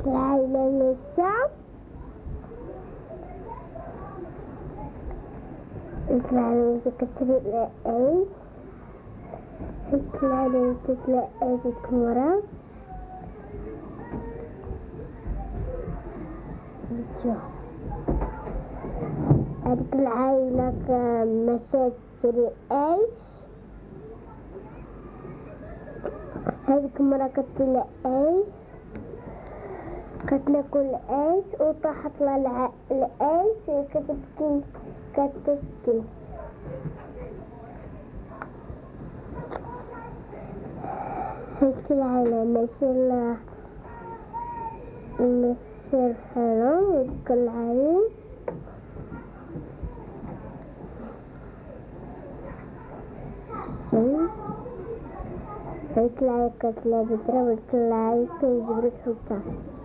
العائلة مسا العائلة مسا كتسرق العيش العائلة تتلاقى تتكمرة هاديك العائلة مشات تشري عيش هاديك المرا كتطلع عيش كتاكل عيش وطاحت لها العيش وكتبكي كتبكي هاديك العائلة ماشي الحرام وديك العائلة هاديك العائلة كتلعب درا وديك العائلة كيجبر الحوتة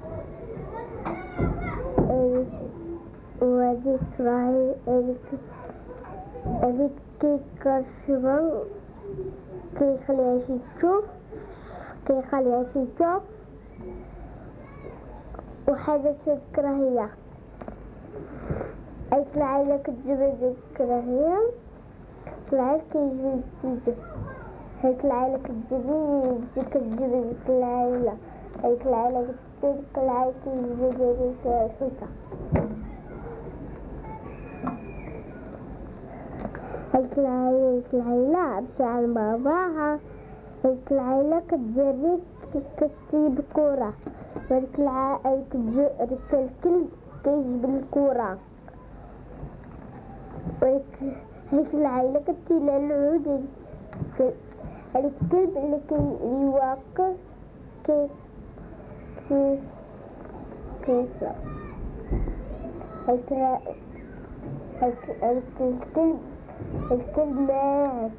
وهاديك راهي هاديك كيكرشبها كيخليها شي تشوف وحدث هاديك راهي هاديك العائلة كتجبد ديك راهي العائلة كيجبد الزوج هاديك العائلة كتجبد ديك العائلة هاديك العائلة كتجبد ديك العائلة كيجبد هاديك الحوتة هاديك العائلة مشى عند باباها هاديك العائلة كتجري كتسيب الكرة وهاديك الكلب كيجبد الكرة هاديك العائلة كتيلها العود هاديك الكلب اللي كيواقف كيسرق هاديك الكلب ماس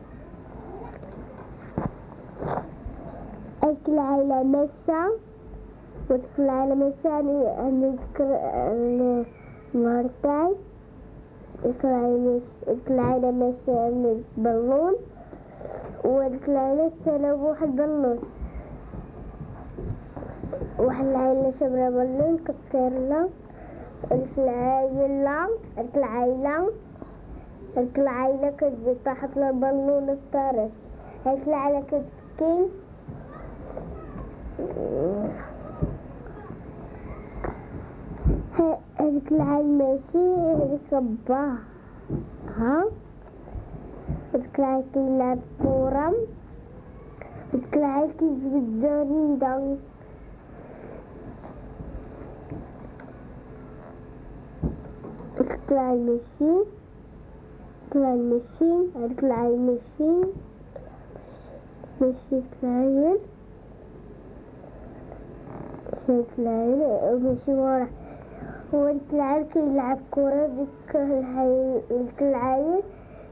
هاديك العائلة مشى وديك العائلة مشى نذكر مرتاي ديك العائلة مشى عند البالون وهاديك العائلة تلعب واحد بالون واحد العائلة شبرا بالون كطيرلها هاديك العائلة كتجي طاحت لها بالون طارت هاديك العائلة كتبكي هاديك العائلة ماشي هاديك باها هاديك العائلة كيلعب كورة هاديك العائلة كيجبد جريدة هاديك العائلة ماشي هاديك العائلة ماشي العائلة وماشي ورا وهاديك العائلة كيلعب كورة ديك العائلة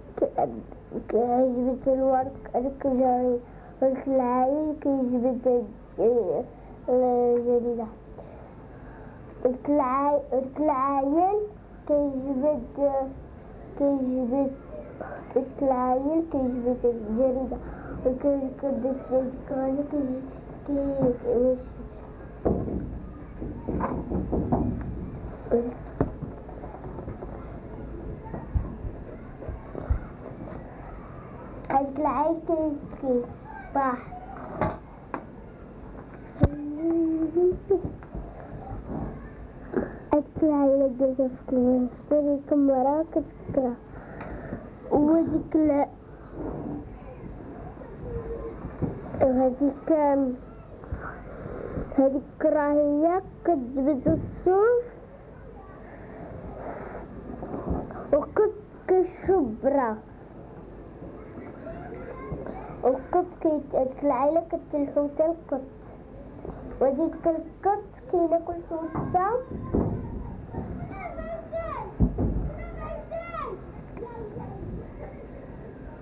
كيجبد الورق هاديك الجريدة هاديك العائلة كيجبد الجريدة هاديك العائلة كيجبد الجريدة هاديك العائلة كيبكي طاح هاديك العائلة جالسة في الماجستير كمرة كتكره وهاديك هاديك راهي كتجبد الصوف كشبرة هاديك العائلة كتلحوت القط وهاديك القط كياكل الحوتة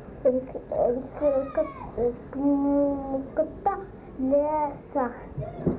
هاديك القطة ناعسة